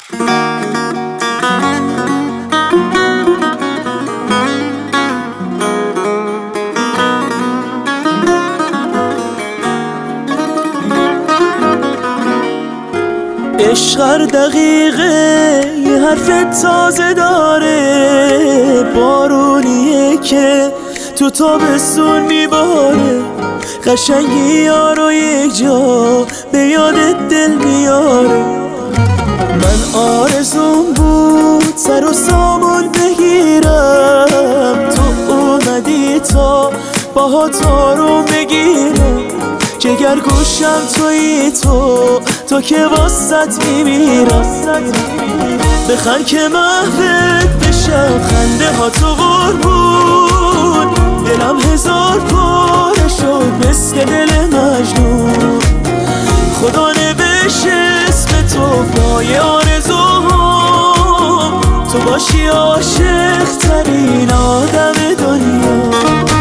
عشق هر دقیقه یه حرف تازه داره، بارونیه که تو تابستون میباره، قشنگی یارو یک جا به یادت دل میاره. من آرزوم بود سر و سامان بگیرم، تو اومدی تا باهات آروم بگیرم، جگر گوشم تویی تو که واسط میمیرم. بخند که محوت بشم، خنده ها تو قربون، دلم هزار پاره شد مثل دل مجنون. خدا نوشت اسم تو پای آرزوهام، تو باشی عاشق ترین آدم دنیا.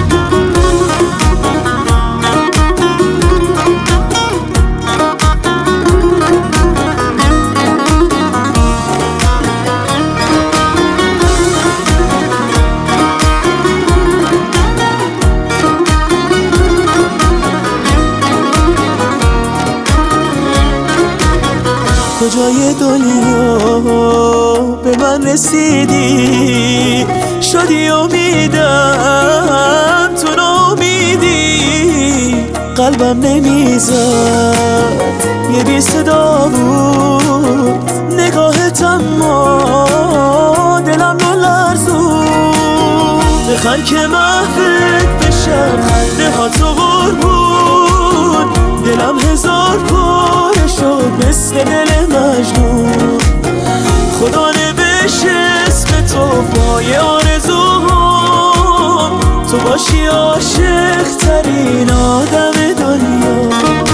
کجای دنیا به من رسیدی، شدی امیدم تو ناامیدی، قلبم نمیزد یه بی صدا بود، نگاهت اما دلم نلرزون. بخند که محوت بشم، خنده ها تو قربون، دلم هزار پاره شد مثل دل مجنون. خدا نوشت اسم تو پای آرزوهام، تو باشی عاشق ترین آدم دنیا.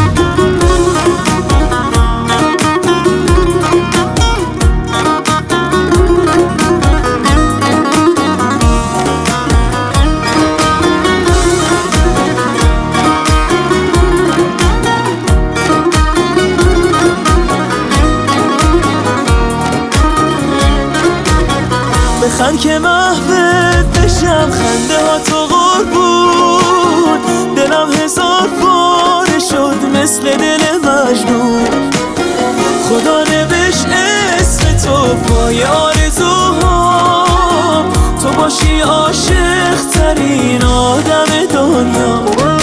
بخند که محوت بشم، خنده ها تو قربون، دلم هزار پاره شد مثل دل مجنون. خدا نوشت اسم تو پای آرزوهام، تو باشی عاشق ترین آدم دنیا.